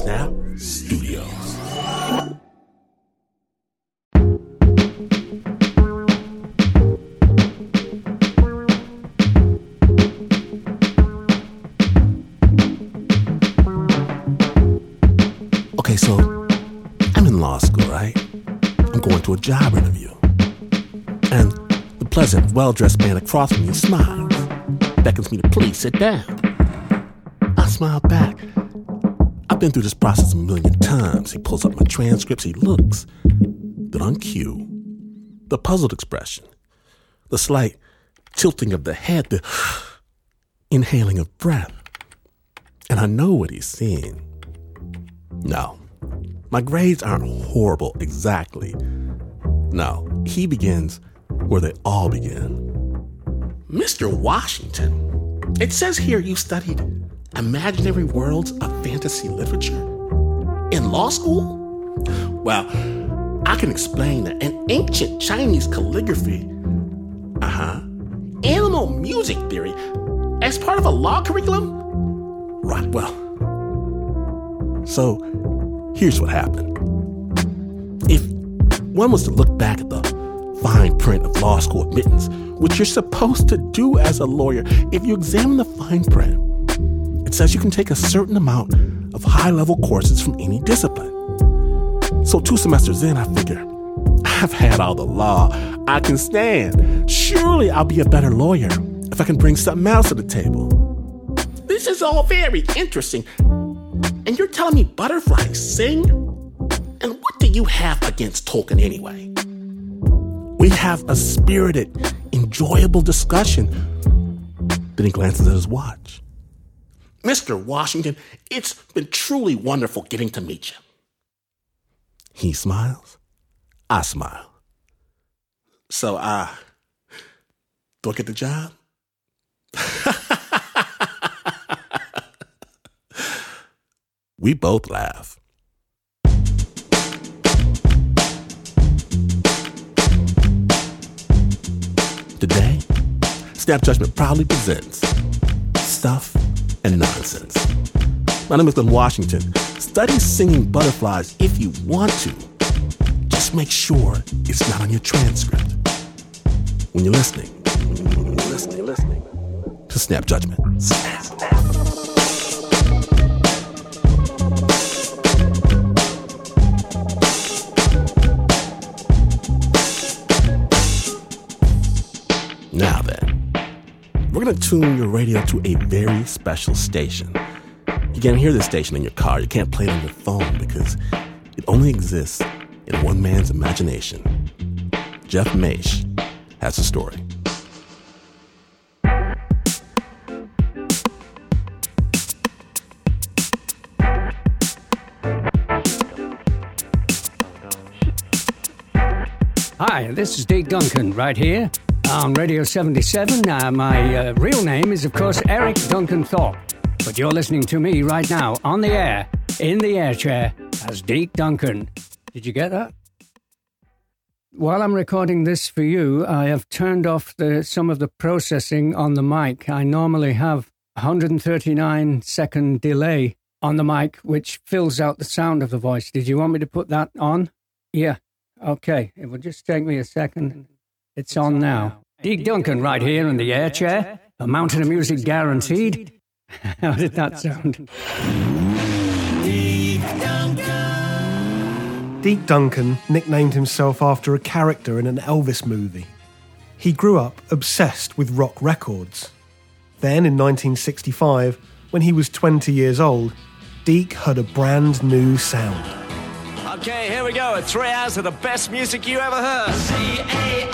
Snap Studios. Okay, so I'm in law school, right? I'm going to a job interview. And the pleasant, well-dressed man across from me smiles, beckons me to please sit down. I smile back. I've been through this process a million times. He pulls up my transcripts. He looks. Then on cue, the puzzled expression, the slight tilting of the head, the inhaling of breath. And I know what he's seeing. No, my grades aren't horrible exactly. No, he begins where they all begin. Mr. Washington, it says here you studied imaginary worlds of fantasy literature in law school? Well, I can explain that in ancient Chinese calligraphy, animal music theory as part of a law curriculum? Right, well, so here's what happened. If one was to look back at the fine print of law school admittance, which you're supposed to do as a lawyer, if you examine the fine print, it says you can take a certain amount of high-level courses from any discipline. So 2 semesters in, I figure, I've had all the law I can stand. Surely I'll be a better lawyer if I can bring something else to the table. This is all very interesting. And you're telling me butterflies sing? And what do you have against Tolkien anyway? We have a spirited, enjoyable discussion. Then he glances at his watch. Mr. Washington, it's been truly wonderful getting to meet you. He smiles. I smile. So, do I get the job? We both laugh. Today, Snap Judgment proudly presents Stuff and Nonsense. My name is Glenn Washington. Study singing butterflies if you want to. Just make sure it's not on your transcript. When you're listening to Snap Judgment. Snap. Now then, we're going to tune your radio to a very special station. You can't hear this station in your car. You can't play it on your phone because it only exists in one man's imagination. Jeff Maish has a story. Hi, this is Deke Duncan right here on Radio 77. My real name is, of course, Eric Duncan Thorpe. But you're listening to me right now on the air, in the air chair, as Deke Duncan. Did you get that? While I'm recording this for you, I have turned off some of the processing on the mic. I normally have 139-second delay on the mic, which fills out the sound of the voice. Did you want me to put that on? Yeah. Okay. It will just take me a second. It's on now. Deke Duncan right here in the air chair. A mountain of music guaranteed. How did that sound? Deke Duncan nicknamed himself after a character in an Elvis movie. He grew up obsessed with rock records. Then, in 1965, when he was 20 years old, Deke heard a brand new sound. Okay, here we go. 3 hours of the best music you ever heard. Caroline,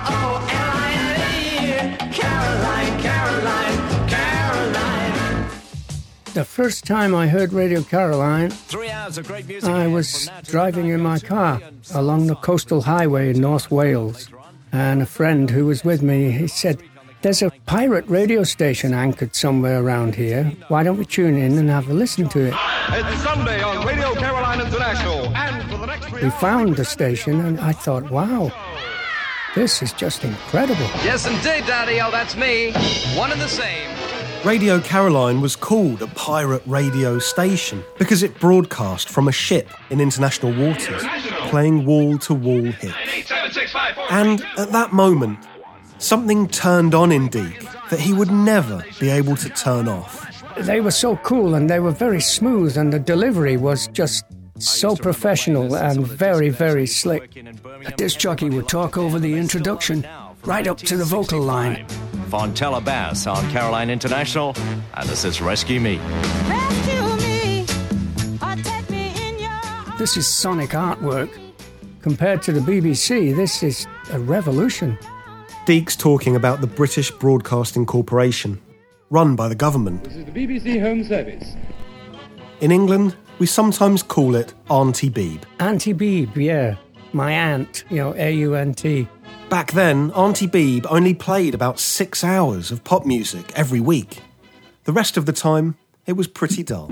Caroline, Caroline, Caroline. The first time I heard Radio Caroline, 3 hours of great music. I was driving in my car along the coastal highway in North Wales, and a friend who was with me, he said, "There's a pirate radio station anchored somewhere around here. Why don't we tune in and have a listen to it?" It's Sunday on Radio Caroline International, and for the next 3 We hours... found the station, and I thought, wow, this is just incredible. Yes, indeed, Daddy. Oh, that's me. One and the same. Radio Caroline was called a pirate radio station because it broadcast from a ship in international waters, playing wall-to-wall hits. And at that moment, something turned on in Deke that he would never be able to turn off. They were so cool and they were very smooth, and the delivery was just so professional and very, very slick. A disc jockey would talk over the introduction, right up to the vocal line. Fontella Bass on Caroline International, and this is Rescue Me. Rescue me, or take me in your... This is sonic artwork. Compared to the BBC, this is a revolution. Deke's talking about the British Broadcasting Corporation, run by the government. This is the BBC Home Service. In England, we sometimes call it Auntie Beeb. Auntie Beeb, yeah. My aunt, A-U-N-T. Back then, Auntie Beeb only played about 6 hours of pop music every week. The rest of the time, it was pretty dull.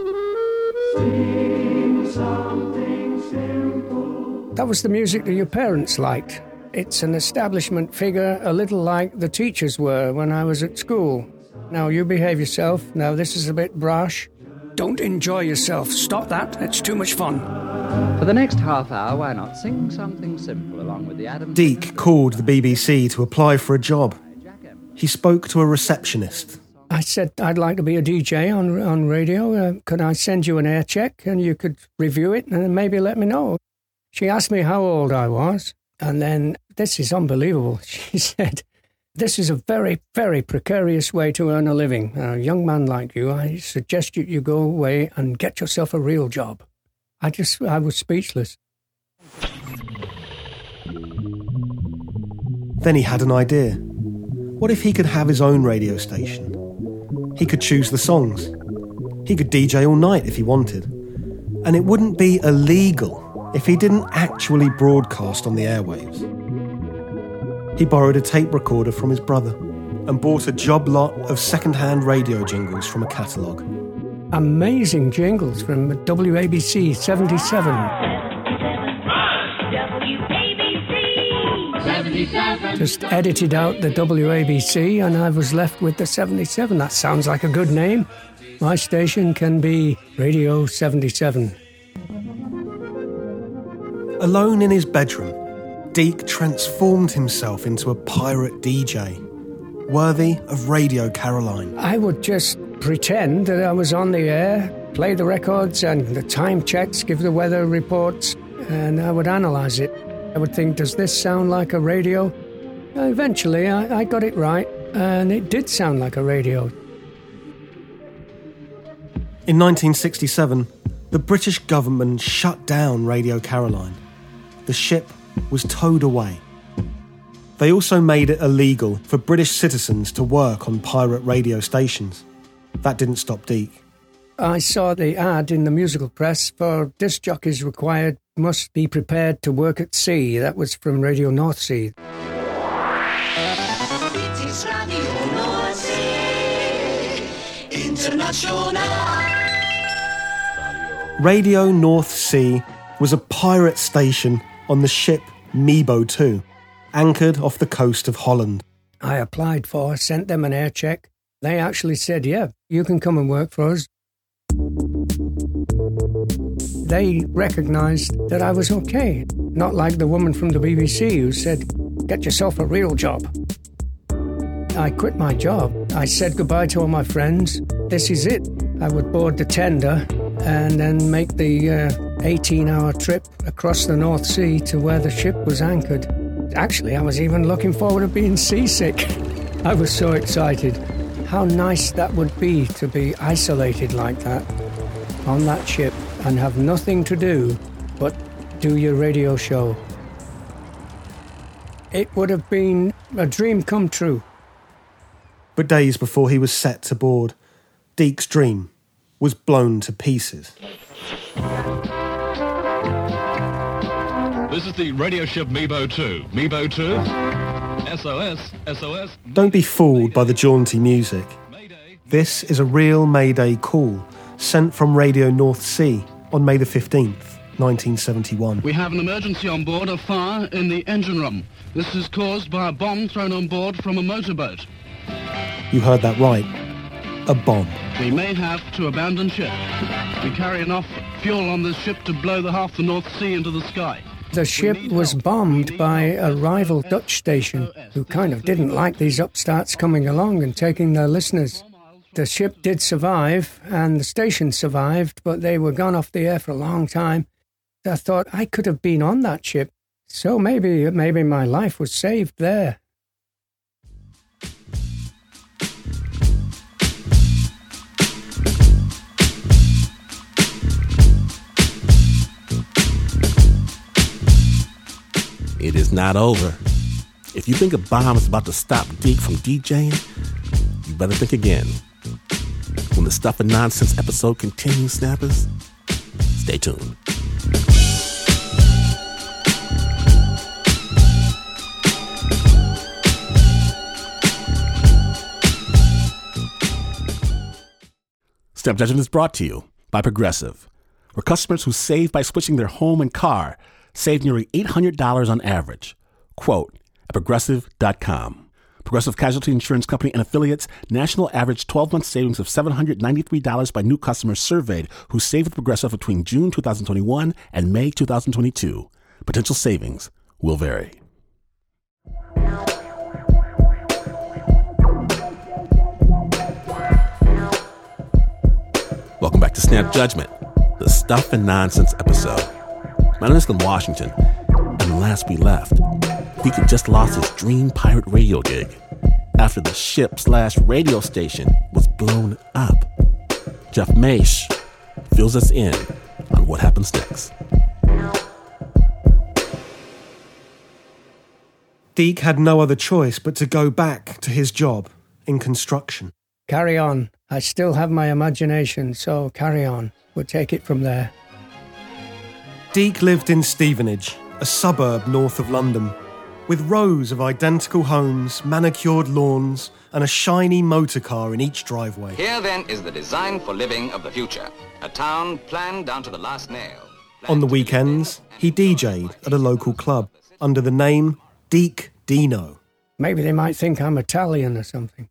That was the music that your parents liked. It's an establishment figure, a little like the teachers were when I was at school. Now you behave yourself. Now this is a bit brash. Don't enjoy yourself. Stop that. It's too much fun. For the next half hour, why not sing something simple along with the Adams... Deke called the BBC to apply for a job. He spoke to a receptionist. I said I'd like to be a DJ on radio. Could I send you an air check and you could review it and maybe let me know? She asked me how old I was, and then, this is unbelievable, she said, this is a very, very precarious way to earn a living. A young man like you, I suggest you go away and get yourself a real job. I was speechless. Then he had an idea. What if he could have his own radio station? He could choose the songs. He could DJ all night if he wanted. And it wouldn't be illegal if he didn't actually broadcast on the airwaves. He borrowed a tape recorder from his brother and bought a job lot of second-hand radio jingles from a catalogue. Amazing jingles from WABC 77. Just edited out the WABC and I was left with the 77. That sounds like a good name. My station can be Radio 77. Alone in his bedroom, Deke transformed himself into a pirate DJ, worthy of Radio Caroline. I would just pretend that I was on the air, play the records and the time checks, give the weather reports, and I would analyse it. I would think, does this sound like a radio? Eventually, I got it right, and it did sound like a radio. In 1967, the British government shut down Radio Caroline. The ship was towed away. They also made it illegal for British citizens to work on pirate radio stations. That didn't stop Deke. I saw the ad in the musical press for disc jockeys required must be prepared to work at sea. That was from Radio North Sea. Radio North Sea was a pirate station on the ship Mebo 2, anchored off the coast of Holland. I applied for, sent them an air check. They actually said, yeah, you can come and work for us. They recognised that I was okay, not like the woman from the BBC who said, get yourself a real job. I quit my job. I said goodbye to all my friends. This is it. I would board the tender and then make the 18-hour trip across the North Sea to where the ship was anchored. Actually, I was even looking forward to being seasick. I was so excited. How nice that would be to be isolated like that on that ship and have nothing to do but do your radio show. It would have been a dream come true. But days before he was set to board, Deke's dream was blown to pieces. This is the radio ship Mebo 2. Mebo 2? SOS, SOS. Don't be fooled by the jaunty music. This is a real Mayday call sent from Radio North Sea on May the 15th, 1971. We have an emergency on board, a fire in the engine room. This is caused by a bomb thrown on board from a motorboat. You heard that right. a bomb. We may have to abandon ship. We carry enough fuel on this ship to blow half the North Sea into the sky. The ship was bombed by a rival Dutch station who kind of didn't like these upstarts coming along and taking their listeners. The ship did survive, and the station survived, but they were gone off the air for a long time. I thought I could have been on that ship, so maybe my life was saved there. It is not over. If you think a bomb is about to stop Deke from DJing, you better think again. When the Stuff and Nonsense episode continues, snappers, stay tuned. Snap Judgment is brought to you by Progressive, where customers who save by switching their home and car save nearly $800 on average. Quote at Progressive.com. Progressive Casualty Insurance Company and affiliates, national average 12-month savings of $793 by new customers surveyed who saved with Progressive between June 2021 and May 2022. Potential savings will vary. Welcome back to Snap Judgment, the Stuff and Nonsense episode. My name is Glenn Washington, and last we left, Deke had just lost his dream pirate radio gig after the ship/radio station was blown up. Jeff Maish fills us in on what happens next. Deke had no other choice but to go back to his job in construction. Carry on. I still have my imagination, so carry on. We'll take it from there. Deke lived in Stevenage, a suburb north of London, with rows of identical homes, manicured lawns, and a shiny motor car in each driveway. Here, then, is the design for living of the future. A town planned down to the last nail. On the weekends, he DJ'd at a local club under the name Deke Dino. Maybe they might think I'm Italian or something.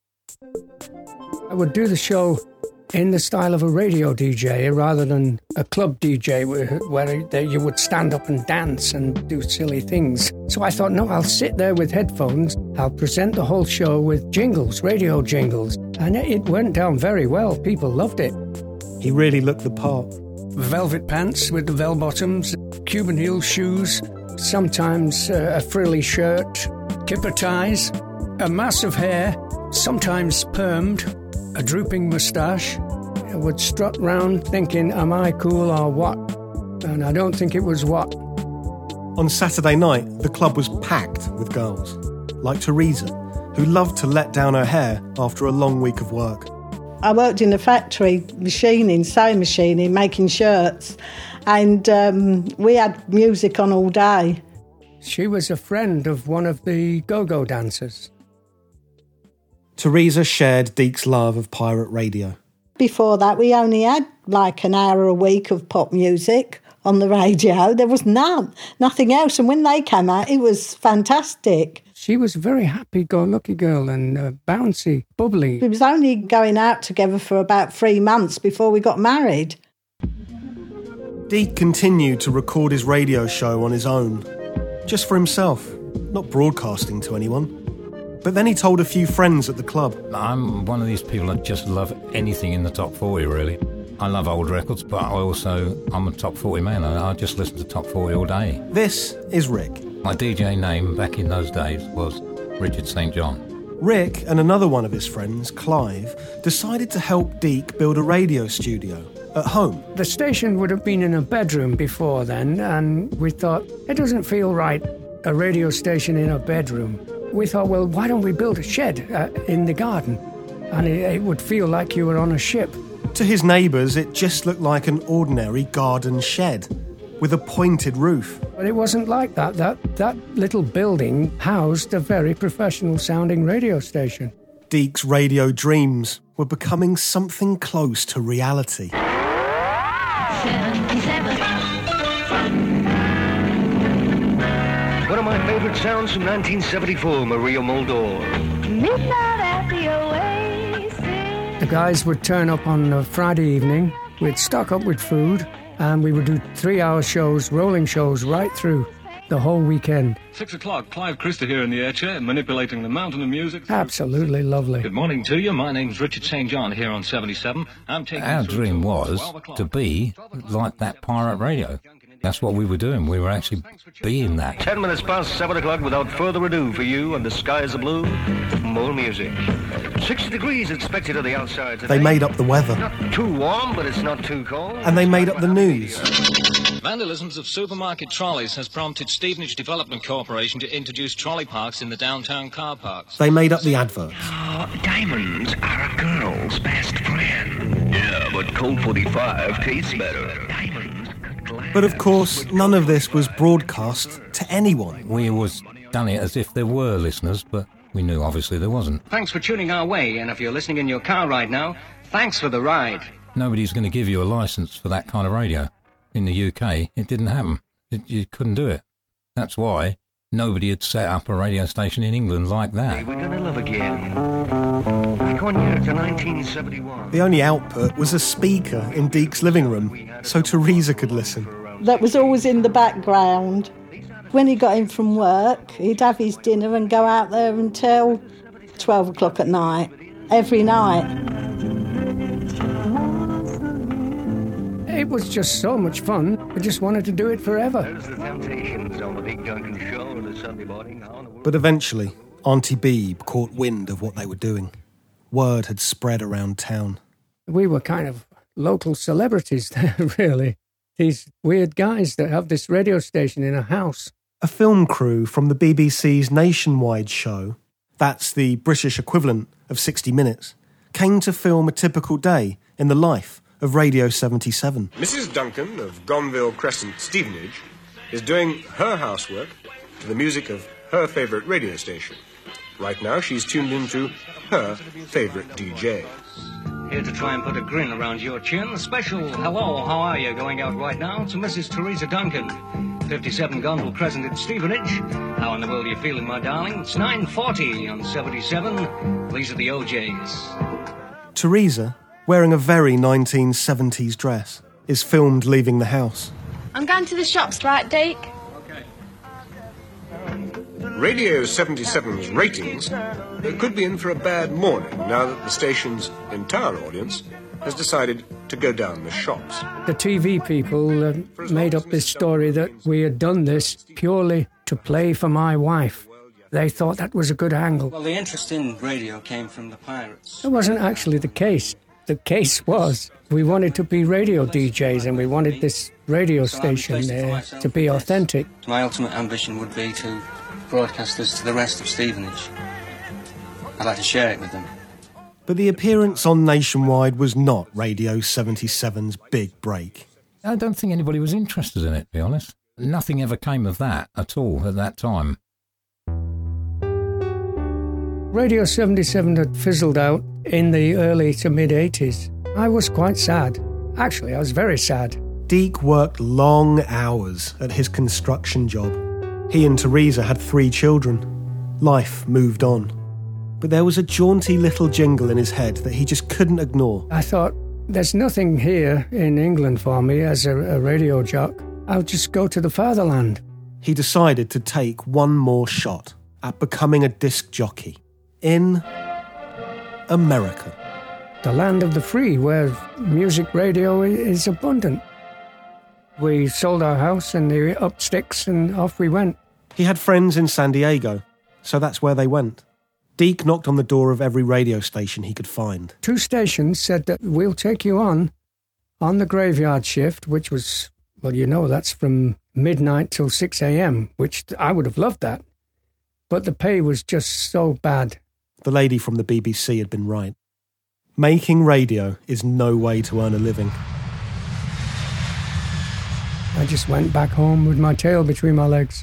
I would do the show in the style of a radio DJ rather than a club DJ where you would stand up and dance and do silly things. So I thought, no, I'll sit there with headphones. I'll present the whole show with jingles, radio jingles. And it went down very well. People loved it. He really looked the part. Velvet pants with the bell bottoms, Cuban heel shoes, sometimes a frilly shirt, kipper ties, a mass of hair, sometimes permed, a drooping moustache. I would strut round thinking, am I cool or what? And I don't think it was what. On Saturday night, the club was packed with girls, like Teresa, who loved to let down her hair after a long week of work. I worked in a factory, sewing machining, making shirts, and we had music on all day. She was a friend of one of the go-go dancers. Teresa shared Deke's love of pirate radio. Before that, we only had like an hour a week of pop music on the radio. There was nothing else. And when they came out, it was fantastic. She was a very happy-go-lucky girl and bouncy, bubbly. We was only going out together for about 3 months before we got married. Deke continued to record his radio show on his own, just for himself, not broadcasting to anyone. But then he told a few friends at the club. I'm one of these people that just love anything in the top 40, really. I love old records, but I'm a top 40 man. I just listen to top 40 all day. This is Rick. My DJ name back in those days was Richard St. John. Rick and another one of his friends, Clive, decided to help Deke build a radio studio at home. The station would have been in a bedroom before then, and we thought, it doesn't feel right, a radio station in a bedroom. We thought, well, why don't we build a shed in the garden? And it would feel like you were on a ship. To his neighbours, it just looked like an ordinary garden shed with a pointed roof. But it wasn't like that. That little building housed a very professional-sounding radio station. Deke's radio dreams were becoming something close to reality. 77. One of my favourite sounds from 1974, Maria Muldaur. Midnight at the Oasis. The guys would turn up on a Friday evening, we'd stock up with food, and we would do 3-hour shows, rolling shows, right through the whole weekend. 6 o'clock, Clive Christer here in the air chair, manipulating the mountain of music. Absolutely lovely. Good morning to you. My name's Richard St. John here on 77. Our dream was to be like that pirate radio. That's what we were doing. We were actually being that. 10 minutes past 7 o'clock without further ado for you, and the skies are blue. More music. 60 degrees expected on the outside today. They made up the weather. Not too warm, but it's not too cold. And they made up the news. Vandalisms of supermarket trolleys has prompted Stevenage Development Corporation to introduce trolley parks in the downtown car parks. They made up the adverts. Diamonds are a girl's best friend. Yeah, but Colt 45 tastes better. Diamonds. But of course, none of this was broadcast to anyone. We always done it as if there were listeners, but we knew obviously there wasn't. Thanks for tuning our way, and if you're listening in your car right now, thanks for the ride. Nobody's going to give you a licence for that kind of radio. In the UK, it didn't happen. You couldn't do it. That's why nobody had set up a radio station in England like that. We're gonna love again. Back on year to 1971. The only output was a speaker in Deke's living room, so Teresa could listen. That was always in the background. When he got in from work, he'd have his dinner and go out there until 12 o'clock at night, every night. It was just so much fun. I just wanted to do it forever. There's the Temptations on the Big Duncan Show on a Sunday morning. But eventually, Auntie Beebe caught wind of what they were doing. Word had spread around town. We were kind of local celebrities there, really. These weird guys that have this radio station in a house. A film crew from the BBC's nationwide show, that's the British equivalent of 60 Minutes, came to film a typical day in the life of Radio 77. Mrs. Duncan of Gonville Crescent, Stevenage, is doing her housework to the music of her favourite radio station. Right now, she's tuned into her favourite DJ. Here to try and put a grin around your chin, a special hello, how are you going out right now to Mrs. Teresa Duncan, 57 Gonville Crescent in Stevenage. How in the world are you feeling, my darling? It's 9:40 on 77. These are the OJs. Teresa, wearing a very 1970s dress, is filmed leaving the house. I'm going to the shops, right, Deke? Radio 77's ratings could be in for a bad morning now that the station's entire audience has decided to go down the shops. The TV people made up this story that we had done this purely to play for my wife. They thought that was a good angle. Well, the interest in radio came from the pirates. It wasn't actually the case. The case was we wanted to be radio DJs and we wanted this radio station to be authentic. My ultimate ambition would be to broadcast this to the rest of Stevenage. I'd like to share it with them. But the appearance on Nationwide was not Radio 77's big break. I don't think anybody was interested in it, to be honest. Nothing ever came of that at all at that time. Radio 77 had fizzled out in the early to mid-80s. I was quite sad. Actually, I was very sad. Deke worked long hours at his construction job. He and Teresa had 3 children. Life moved on. But there was a jaunty little jingle in his head that he just couldn't ignore. I thought, there's nothing here in England for me as a radio jock. I'll just go to the fatherland. He decided to take one more shot at becoming a disc jockey in America. The land of the free, where music radio is abundant. We sold our house and the up sticks and off we went. He had friends in San Diego, so that's where they went. Deke knocked on the door of every radio station he could find. 2 stations said that we'll take you on the graveyard shift, which was, well, you know, that's from midnight till 6 a.m., which I would have loved that. But the pay was just so bad. The lady from the BBC had been right. Making radio is no way to earn a living. I just went back home with my tail between my legs.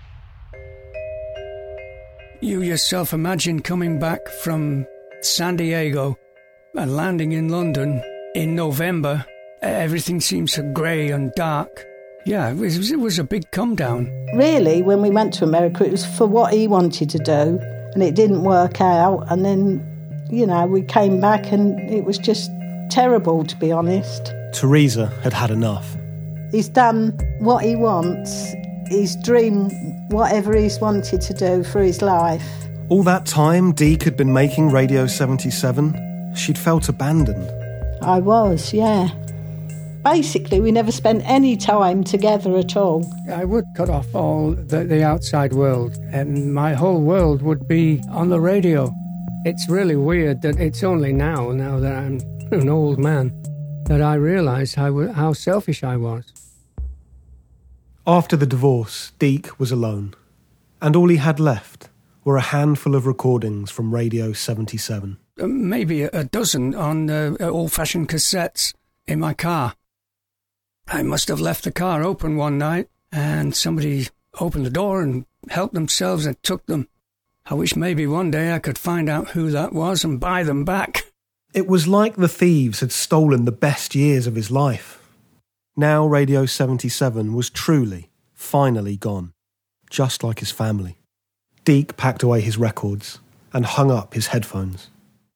You yourself imagine coming back from San Diego and landing in London in November. Everything seems so grey and dark. Yeah, it was a big come down. Really, when we went to America, it was for what he wanted to do, and it didn't work out, and then we came back and it was just terrible, to be honest. Teresa had had enough. He's done what he wants. He's dreamed whatever he's wanted to do for his life. All that time Deke had been making Radio 77, she'd felt abandoned. I was, yeah. Basically, we never spent any time together at all. I would cut off all the outside world, and my whole world would be on the radio. It's really weird that it's only now that I'm an old man, that I realise how selfish I was. After the divorce, Deke was alone, and all he had left were a handful of recordings from Radio 77. Maybe a dozen on old-fashioned cassettes in my car. I must have left the car open one night, and somebody opened the door and helped themselves and took them. I wish maybe one day I could find out who that was and buy them back. It was like the thieves had stolen the best years of his life. Now Radio 77 was truly, finally gone, just like his family. Deke packed away his records and hung up his headphones.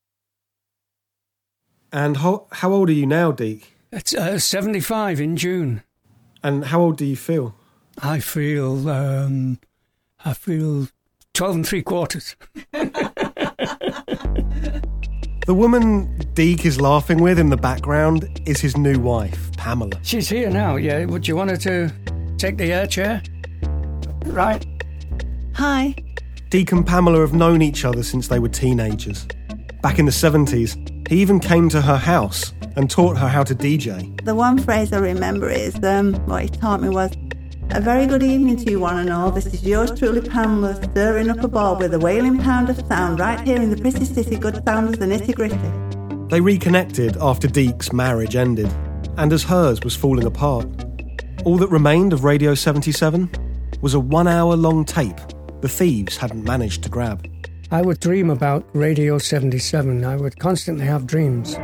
And how old are you now, Deke? It's 75 in June. And how old do you feel? I feel 12 3/4. The woman Deke is laughing with in the background is his new wife, Pamela. She's here now, yeah. Would you want her to take the air chair? Right. Hi. Deke and Pamela have known each other since they were teenagers. Back in the 70s, he even came to her house and taught her how to DJ. The one phrase I remember is, what he taught me was, "A very good evening to you one and all. This is yours truly, Pamela, stirring up a ball with a wailing pound of sound right here in the pretty city, good sound of the nitty-gritty." They reconnected after Deke's marriage ended, and as hers was falling apart. All that remained of Radio 77 was a 1-hour-long tape the thieves hadn't managed to grab. I would dream about Radio 77. I would constantly have dreams.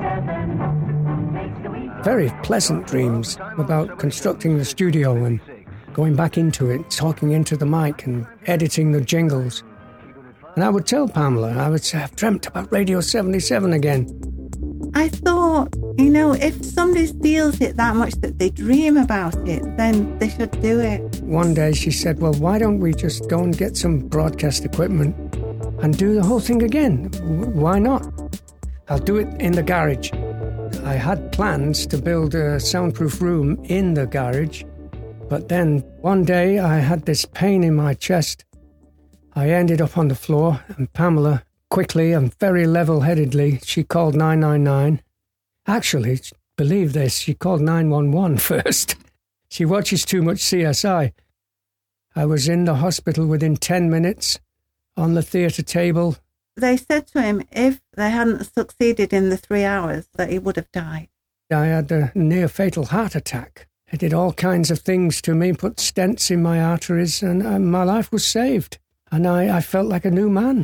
Very pleasant dreams about constructing the studio and going back into it, talking into the mic and editing the jingles. And I would tell Pamela, I would say, I've dreamt about Radio 77 again. I thought, if somebody feels it that much that they dream about it, then they should do it. One day she said, well, why don't we just go and get some broadcast equipment and do the whole thing again? Why not? I'll do it in the garage. I had plans to build a soundproof room in the garage, but then one day I had this pain in my chest. I ended up on the floor, and Pamela, quickly and very level-headedly, she called 999. Actually, believe this, she called 911 first. She watches too much CSI. I was in the hospital within 10 minutes, on the theatre table. They said to him if they hadn't succeeded in the 3 hours that he would have died. I had a near-fatal heart attack. It did all kinds of things to me, put stents in my arteries, and my life was saved. And I felt like a new man.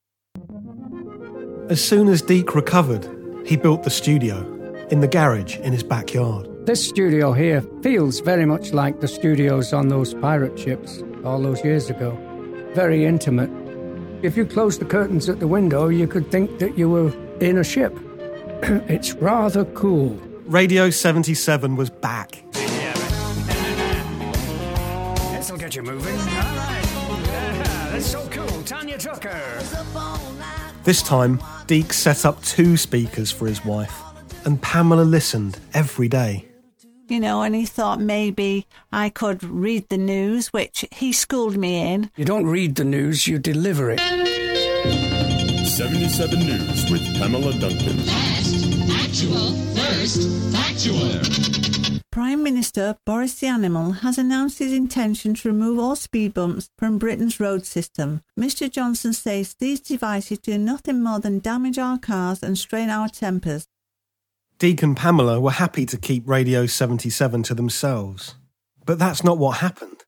As soon as Deke recovered, he built the studio in the garage in his backyard. This studio here feels very much like the studios on those pirate ships all those years ago. Very intimate. If you closed the curtains at the window, you could think that you were in a ship. It's rather cool. Radio 77 was back. This'll get you moving. All right. That's so cool. Tanya Tucker. This time, Deke set up 2 speakers for his wife, and Pamela listened every day. And he thought maybe I could read the news, which he schooled me in. You don't read the news, you deliver it. 77 News with Pamela Duncan. Fast, actual, first, factual. Prime Minister Boris the Animal has announced his intention to remove all speed bumps from Britain's road system. Mr Johnson says these devices do nothing more than damage our cars and strain our tempers. Deke and Pamela were happy to keep Radio 77 to themselves. But that's not what happened.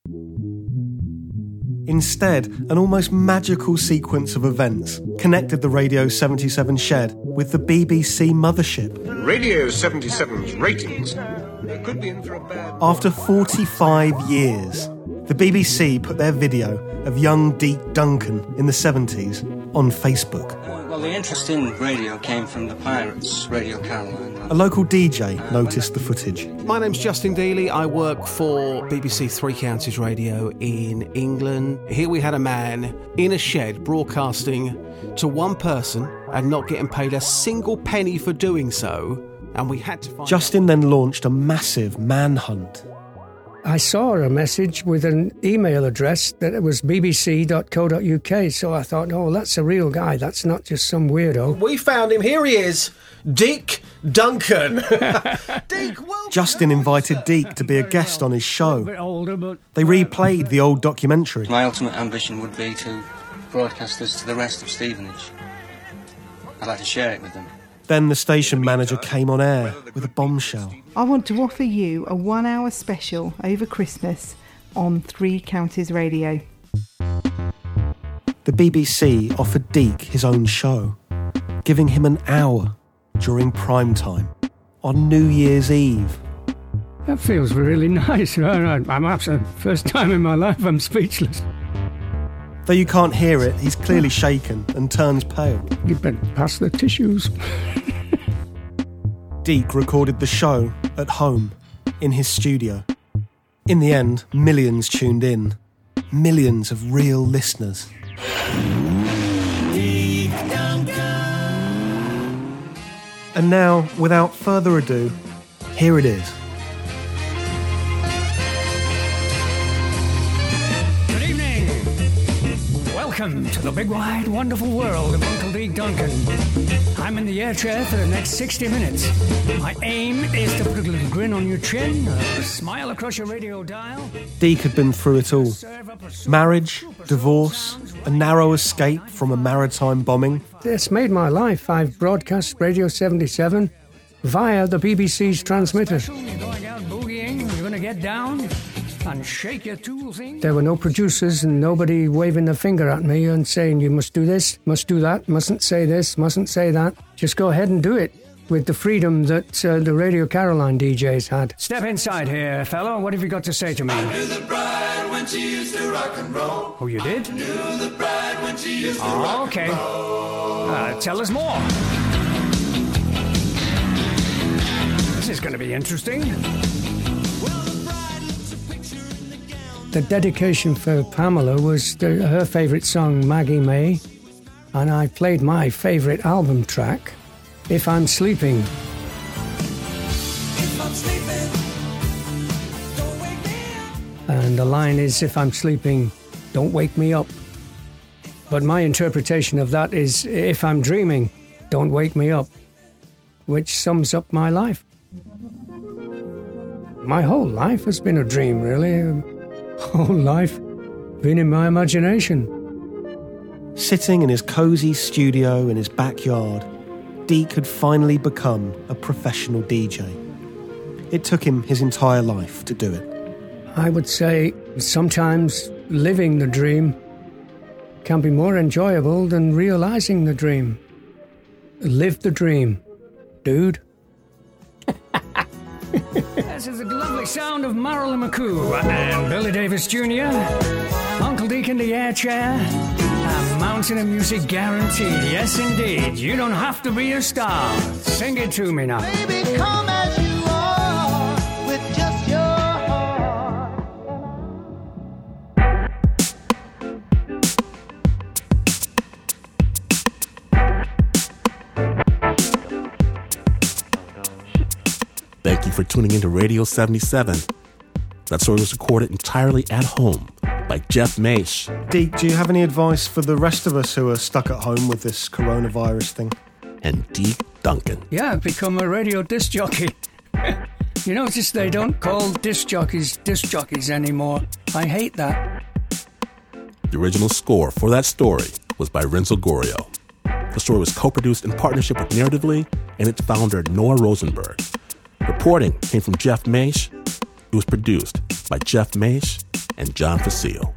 Instead, an almost magical sequence of events connected the Radio 77 shed with the BBC mothership. Radio 77's ratings could be in for a bad... After 45 years, the BBC put their video of young Deke Duncan in the 70s on Facebook. Well, Well, the interest in radio came from the Pirates, Radio Caroline. A local DJ noticed the footage. My name's Justin Dealey. I work for BBC Three Counties Radio in England. Here we had a man in a shed broadcasting to one person and not getting paid a single penny for doing so. And we had to find Justin then launched a massive manhunt. I saw a message with an email address that it was bbc.co.uk, so I thought, oh, that's a real guy. That's not just some weirdo. We found him. Here he is. Deke Duncan. Justin invited Deke to be a guest on his show. They replayed the old documentary. My ultimate ambition would be to broadcast this to the rest of Stevenage. I'd like to share it with them. Then the station manager came on air with a bombshell. I want to offer you a 1-hour special over Christmas on Three Counties Radio. The BBC offered Deke his own show, giving him an hour during prime time on New Year's Eve. That feels really nice. I'm absolutely, first time in my life I'm speechless. Though you can't hear it, he's clearly shaken and turns pale. You'd better pass the tissues. Deke recorded the show at home, in his studio. In the end, millions tuned in. Millions of real listeners. And now, without further ado, here it is. Welcome to the big, wide, wonderful world of Uncle Deke Duncan. I'm in the air chair for the next 60 minutes. My aim is to put a little grin on your chin, a smile across your radio dial. Deke had been through it all. Marriage, divorce, a narrow escape from a maritime bombing. It's made my life. I've broadcast Radio 77 via the BBC's transmitter. You're going out boogieing, you're going to get down and shake your tool thing. There were no producers and nobody waving their finger at me and saying you must do this, must do that, mustn't say this, mustn't say that. Just go ahead and do it with the freedom that the Radio Caroline DJs had. Step inside here, fella. What have you got to say to me? I knew the bride when she used to rock and roll. Oh, you did? I knew the bride when she used to rock okay. and roll. Tell us more. This is going to be interesting. The dedication for Pamela was her favourite song, Maggie May, and I played my favourite album track, If I'm Sleeping. If I'm sleeping, don't wake me up. And the line is, if I'm sleeping, don't wake me up. But my interpretation of that is, if I'm dreaming, don't wake me up, which sums up my life. My whole life has been a dream, really. Whole life been in my imagination. Sitting in his cosy studio in his backyard, Deke had finally become a professional DJ. It took him his entire life to do it. I would say sometimes living the dream can be more enjoyable than realising the dream. Live the dream, dude. This is the lovely sound of Marilyn McCoo and Billy Davis Jr., Uncle Deke in the air chair, a mountain of music guarantee. Yes, indeed. You don't have to be a star. Sing it to me now. Baby, come as you are with just your heart. Thank you for tuning into Radio 77. That story was recorded entirely at home by Jeff Maish. Deke, do you have any advice for the rest of us who are stuck at home with this coronavirus thing? And Deke Duncan. Yeah, I've become a radio disc jockey. You notice they don't call disc jockeys anymore. I hate that. The original score for that story was by Renzo Gorio. The story was co-produced in partnership with Narratively and its founder, Noah Rosenberg. Reporting came from Jeff Maish. It was produced by Jeff Maish and John Facile.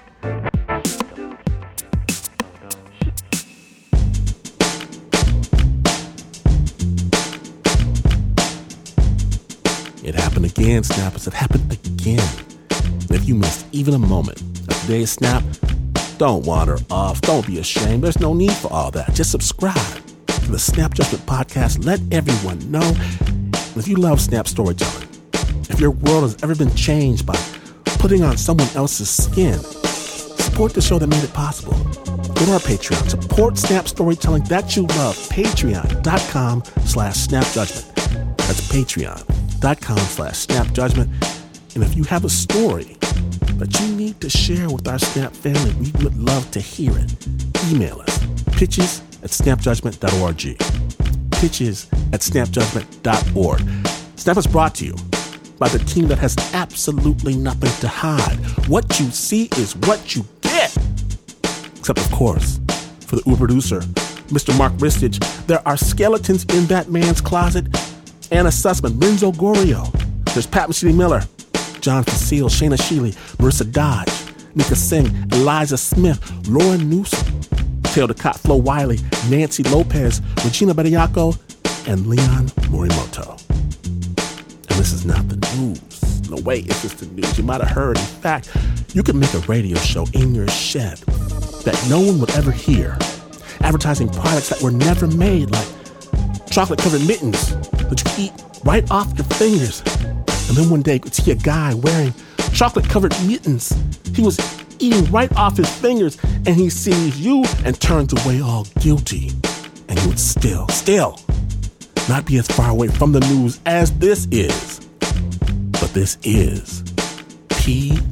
It happened again, Snappers. It happened again. And if you missed even a moment of today's Snap, Don't wander off. Don't be ashamed. There's no need for all that. Just subscribe to the Snap Judgment Podcast. Let everyone know. If you love Snap storytelling, if your world has ever been changed by putting on someone else's skin, support the show that made it possible. Go to our Patreon. Support Snap storytelling that you love. Patreon.com/snapjudgment. That's Patreon.com/snapjudgment. And if you have a story that you need to share with our Snap family, we would love to hear it. Email us. pitches@snapjudgment.org. pitches@snapjudgment.org. Snap is brought to you by the team that has absolutely nothing to hide. What you see is what you get. Except, of course, for the Uber producer, Mr. Mark Ristich, there are skeletons in that man's closet. Anna Sussman, Renzo Gorio. There's Pat Mesiti-Miller, John Facile, Shayna Shealy, Marissa Dodge, Nika Singh, Eliza Smith, Lauren Newsom, Taylor DeCott, Flo Wiley, Nancy Lopez, Regina Bediaco, and Leon Morimoto. And this is not the news. No way is this the news. You might have heard. In fact, you could make a radio show in your shed that no one would ever hear, advertising products that were never made, like chocolate-covered mittens that you eat right off your fingers. And then one day you could see a guy wearing chocolate-covered mittens. He was eating right off his fingers, and he sees you and turns away all guilty. And you would still not be as far away from the news as this is. But this is PJS.